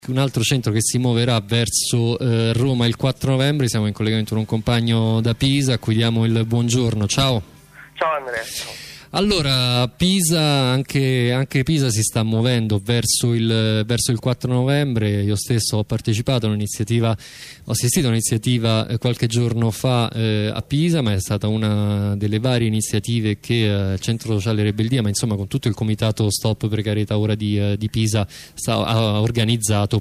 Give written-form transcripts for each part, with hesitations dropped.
Un altro centro che si muoverà verso Roma il 4 novembre. Siamo in collegamento con un compagno da Pisa a cui diamo il buongiorno. Ciao. Ciao Andrea. Ciao. Allora, Pisa, anche Pisa si sta muovendo verso il 4 novembre. Io stesso ho partecipato a un'iniziativa, ho assistito a un'iniziativa qualche giorno fa a Pisa, ma è stata una delle varie iniziative che il Centro Sociale Rebeldia, ma insomma con tutto il comitato Stop Precarietà Ora di Pisa ha organizzato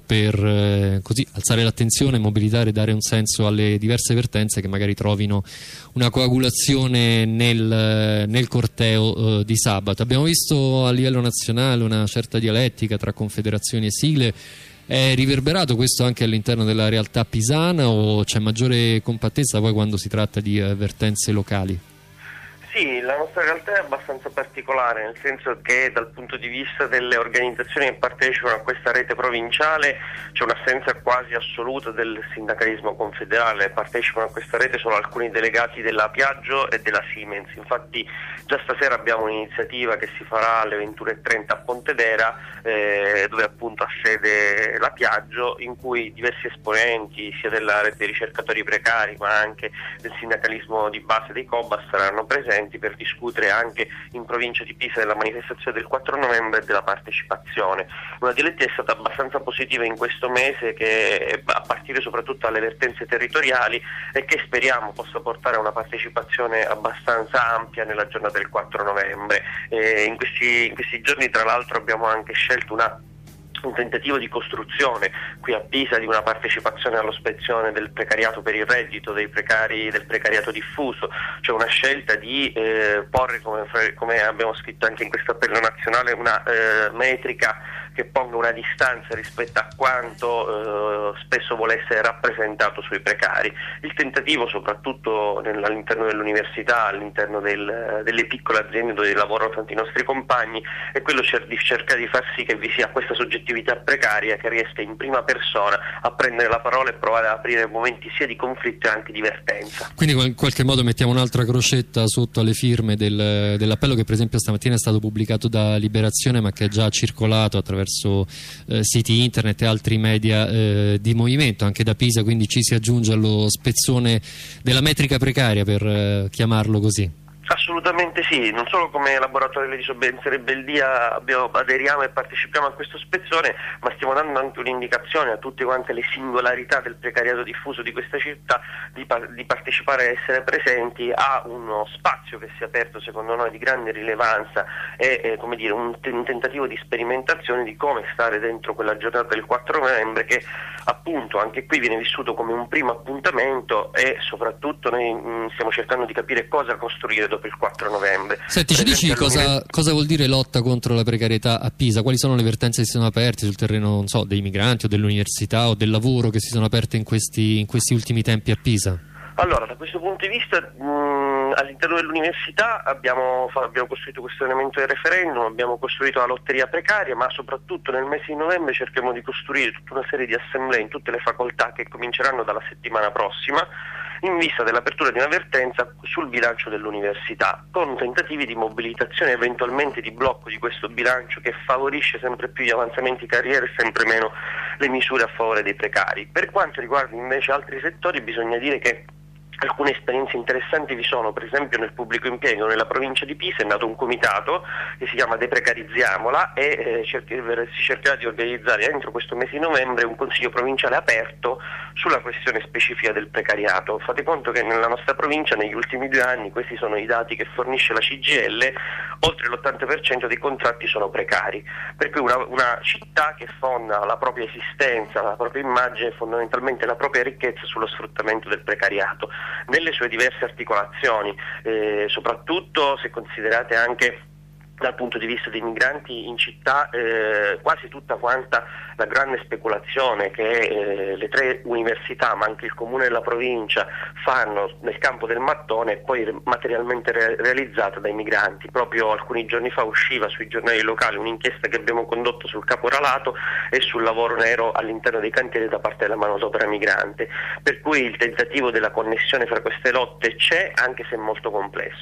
per così alzare l'attenzione, mobilitare, dare un senso alle diverse vertenze che magari trovino una coagulazione nel corteo di sabato. Abbiamo visto a livello nazionale una certa dialettica tra confederazioni e sigle. È riverberato questo anche all'interno della realtà pisana o c'è maggiore compattezza poi quando si tratta di vertenze locali? Sì, la nostra realtà è abbastanza particolare, nel senso che dal punto di vista delle organizzazioni che partecipano a questa rete provinciale c'è un'assenza quasi assoluta del sindacalismo confederale. Partecipano a questa rete solo alcuni delegati della Piaggio e della Siemens. Infatti già stasera abbiamo un'iniziativa che si farà alle 21:30 a Pontedera, dove appunto ha sede la Piaggio, in cui diversi esponenti sia della rete dei ricercatori precari ma anche del sindacalismo di base dei Cobas saranno presenti per discutere anche in provincia di Pisa della manifestazione del 4 novembre e della partecipazione. Una dialettica è stata abbastanza positiva in questo mese, che a partire soprattutto dalle vertenze territoriali, e che speriamo possa portare a una partecipazione abbastanza ampia nella giornata del 4 novembre. In questi giorni tra l'altro abbiamo anche scelto un tentativo di costruzione qui a Pisa di una partecipazione all'ospezione del precariato per il reddito, del precariato diffuso, cioè una scelta di porre, come abbiamo scritto anche in questo appello nazionale, una metrica che ponga una distanza rispetto a quanto spesso vuole essere rappresentato sui precari. Il tentativo, soprattutto all'interno dell'università, all'interno delle piccole aziende dove lavorano tanti nostri compagni, è quello di cercare di far sì che vi sia questa soggettività precaria che riesca in prima persona a prendere la parola e provare ad aprire momenti sia di conflitto e anche di vertenza. Quindi in qualche modo mettiamo un'altra crocetta sotto alle firme dell'appello che per esempio stamattina è stato pubblicato da Liberazione, ma che è già circolato attraverso siti internet e altri media di movimento anche da Pisa, quindi ci si aggiunge allo spezzone della metrica precaria, per chiamarlo così. Assolutamente sì, non solo come laboratorio delle disobbedienze e rebeldia aderiamo e partecipiamo a questo spezzone, ma stiamo dando anche un'indicazione a tutte quante le singolarità del precariato diffuso di questa città di partecipare e essere presenti a uno spazio che si è aperto secondo noi di grande rilevanza e come dire, un tentativo di sperimentazione di come stare dentro quella giornata del 4 novembre che appunto anche qui viene vissuto come un primo appuntamento, e soprattutto noi stiamo cercando di capire cosa costruire dopo il 4 novembre. Senti, ci dici cosa vuol dire lotta contro la precarietà a Pisa? Quali sono le vertenze che si sono aperte sul terreno, non so, dei migranti o dell'università o del lavoro che si sono aperte in questi ultimi tempi a Pisa? Allora, da questo punto di vista, all'interno dell'università abbiamo costruito questo elemento del referendum, abbiamo costruito la lotteria precaria, ma soprattutto nel mese di novembre cerchiamo di costruire tutta una serie di assemblee in tutte le facoltà che cominceranno dalla settimana prossima, in vista dell'apertura di una vertenza sul bilancio dell'università, con tentativi di mobilitazione, eventualmente di blocco di questo bilancio che favorisce sempre più gli avanzamenti carriere e sempre meno le misure a favore dei precari. Per quanto riguarda invece altri settori, bisogna dire che alcune esperienze interessanti vi sono. Per esempio nel pubblico impiego nella provincia di Pisa è nato un comitato che si chiama Deprecarizziamola e si cercherà di organizzare entro questo mese di novembre un consiglio provinciale aperto sulla questione specifica del precariato. Fate conto che nella nostra provincia negli ultimi 2 anni, questi sono i dati che fornisce la CGIL, oltre l'80% dei contratti sono precari, per cui una città che fonda la propria esistenza, la propria immagine, fondamentalmente la propria ricchezza sullo sfruttamento del precariato nelle sue diverse articolazioni, soprattutto se considerate anche dal punto di vista dei migranti in città, quasi tutta quanta la grande speculazione che le 3 università ma anche il comune della provincia fanno nel campo del mattone è poi materialmente realizzata dai migranti. Proprio alcuni giorni fa usciva sui giornali locali un'inchiesta che abbiamo condotto sul caporalato e sul lavoro nero all'interno dei cantieri da parte della manodopera migrante, per cui il tentativo della connessione fra queste lotte c'è, anche se è molto complesso.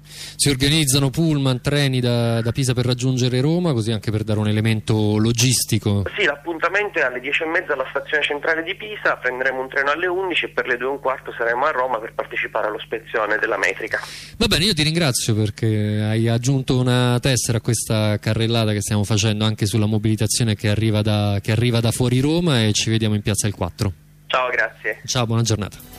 Si organizzano pullman, treni da Pisa per raggiungere Roma, così anche per dare un elemento logistico. Sì, l'appuntamento è alle 10:30 alla stazione centrale di Pisa, prenderemo un treno alle 11 e per le 2:15 saremo a Roma per partecipare allo spezione della metrica. Va bene, io ti ringrazio perché hai aggiunto una tessera a questa carrellata che stiamo facendo anche sulla mobilitazione che arriva da fuori Roma, e ci vediamo in piazza il 4. Ciao, grazie. Ciao, buona giornata.